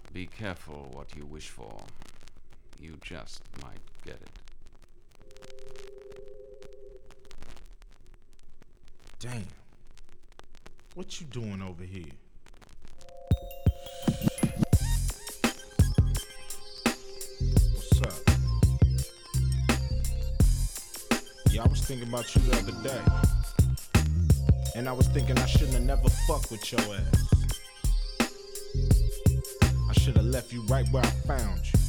Be careful what you wish for. You just might get it. Damn. What you doing over here? What's up? Yeah, I was thinking about you the other day. And I was thinking I shouldn't have never fucked with your ass. I should have left you right where I found you.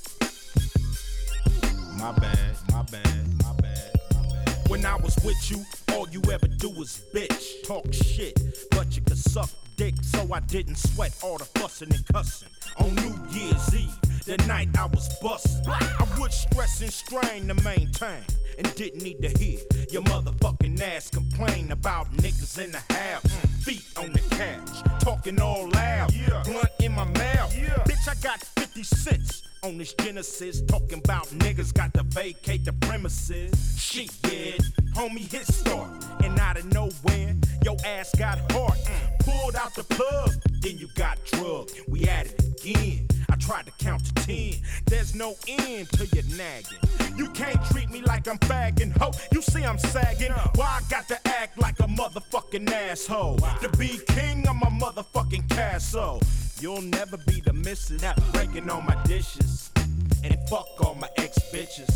My bad, my bad, my bad, my bad. When I was with you, all you ever do is bitch, talk shit, but you could suck dick, so I didn't sweat all the fussing and cussing. On New Year's Eve, the night I was bustin', I would stress and strain to maintain, and didn't need to hear your motherfucking ass complain about niggas in the house, feet on the couch, talking all loud, blunt in my mouth. Bitch, I got 50 cents on this Genesis, talking about niggas got to vacate the premises. Shit, yeah, homie, hit start, and out of nowhere, your ass got hard. Pulled out the plug, then you got drugged. We at it again. I tried to count to 10. There's no end to your nagging. You can't treat me like I'm fagging, ho. You see I'm sagging. Why I got to act like a motherfucking asshole? To be king of my motherfucking castle. You'll never be the missus, breaking all my dishes. And fuck all my ex-bitches.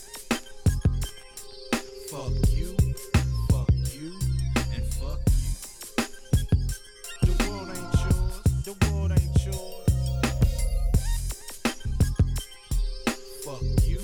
Fuck you, and fuck you. The world ain't yours, the world ain't yours. Fuck you,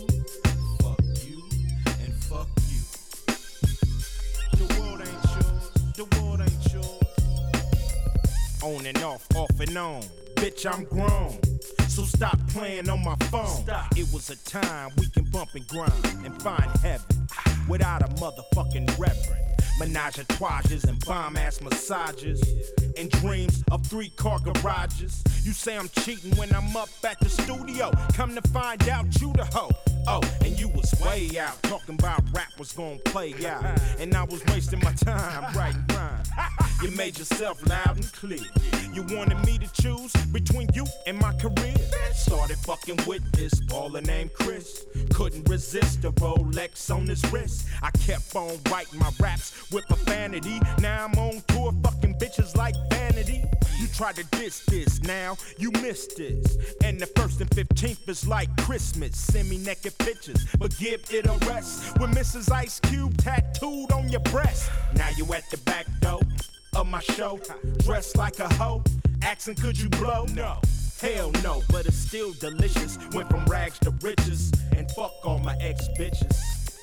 and fuck you. The world ain't yours, the world ain't yours. On and off and on. Bitch, I'm grown. So stop playing on my phone. It was a time we can bump and grind and find heaven without a motherfucking reverend. Menage a trois and bomb ass massages and dreams of 3-car garages. You say I'm cheating when I'm up at the studio. Come to find out you the hoe. Oh, and you was way out talking about rap was gonna play out, and I was wasting my time writing rhymes. You made yourself loud and clear. You wanted me to choose between you and my career. Started fucking with this baller named Chris. Couldn't resist the Rolex on his wrist. I kept on writing my raps with profanity. Now I'm on tour fucking bitches like Vanity. You tried to diss this, now you missed this. And the 1st and 15th is like Christmas. Send me naked pictures, but give it a rest. With Mrs. Ice Cube tattooed on your breast. Now you at the back door of my show, dressed like a hoe, asking could you blow? No, hell no, but it's still delicious. Went from rags to riches, and fuck all my ex-bitches.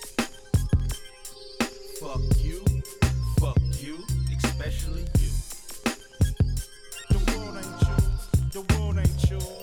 Fuck you, especially you. The world ain't yours, the world ain't yours.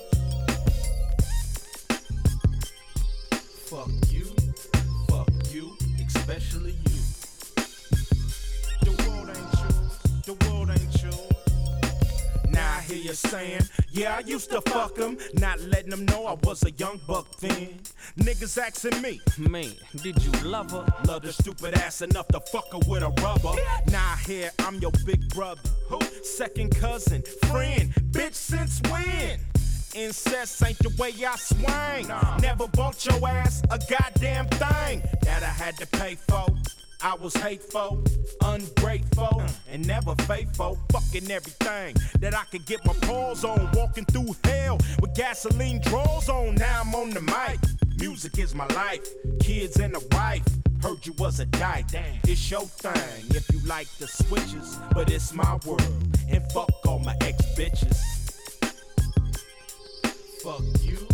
Fuck you, especially you. The world ain't yours, the world ain't yours. Now I hear you saying, yeah, I used to fuck him, not letting them know I was a young buck then. Niggas asking me, man, did you love her? Love the stupid ass enough to fuck her with a rubber. Now I hear I'm your big brother, who? Second cousin, friend, bitch since when? Incest ain't the way I swing. Never bought your ass a goddamn thing that I had to pay for. I was hateful, ungrateful, and never faithful. Fucking everything that I could get my paws on. Walking through hell with gasoline drawers on. Now I'm on the mic. Music is my life. Kids and a wife. Heard you was a dyke. It's your thing if you like the switches. But it's my world. And fuck all my ex-bitches. Fuck you,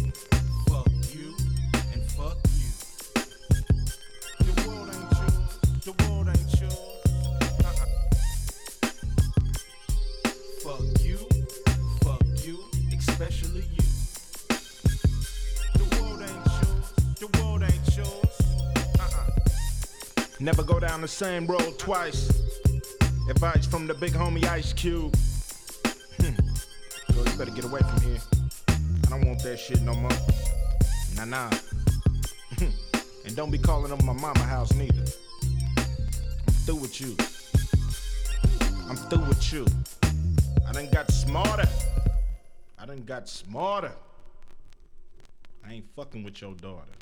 and fuck you. The world ain't yours, the world ain't yours. Fuck you, especially you. The world ain't yours, the world ain't yours. Never go down the same road twice. Advice from the big homie Ice Cube. Girl, you better get away from here. I don't want that shit no more. Nah. And don't be calling up my mama house neither. I'm through with you. I done got smarter. I done got smarter. I ain't fucking with your daughter.